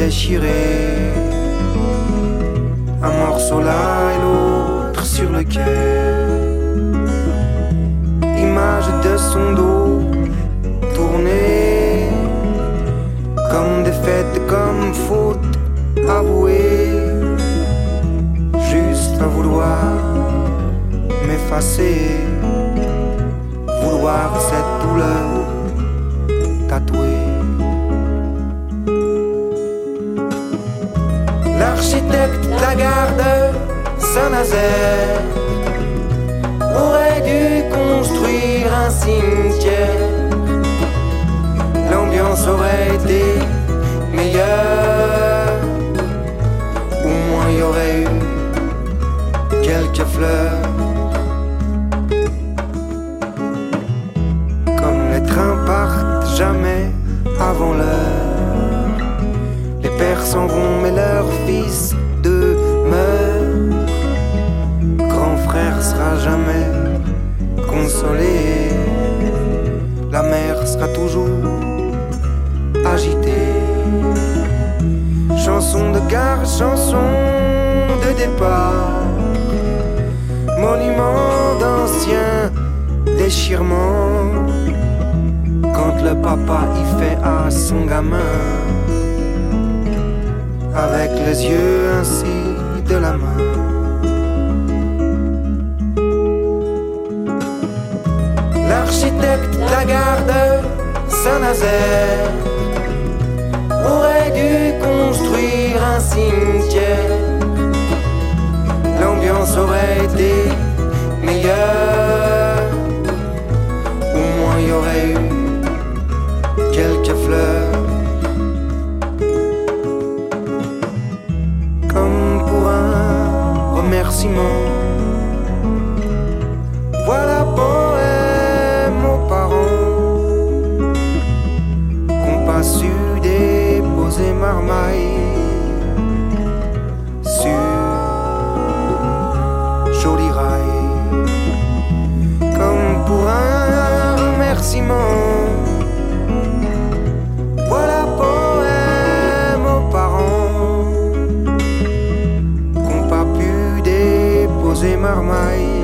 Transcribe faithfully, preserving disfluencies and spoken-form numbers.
déchiré, un morceau là et l'autre sur le cœur. Image de son dos tournée, comme défaite, comme faute avouée, juste à vouloir m'effacer, vouloir cette douleur tatouée. L'architecte de la gare de Saint-Nazaire aurait dû construire un cimetière. L'ambiance aurait été meilleure, au moins il y aurait eu quelques fleurs. Comme les trains partent jamais avant l'heure, les pères s'en vont mais leurs fils demeurent. Grand frère sera jamais consolé, la mère sera toujours agitée. Chanson de gare, chanson de départ, monument d'anciens déchirements. Quand le papa y fait à son gamin, avec les yeux ainsi de la main. L'architecte de la gare de Saint-Nazaire aurait dû construire un cimetière. L'ambiance aurait été meilleure, au moins il y aurait eu quelques fleurs. Comme pour un remerciement, voilà poème aux parents qu'ont pas su déposer marmaille sur joli rail. Comme pour un remerciement, voilà poème aux parents qu'ont pas pu déposer marmaille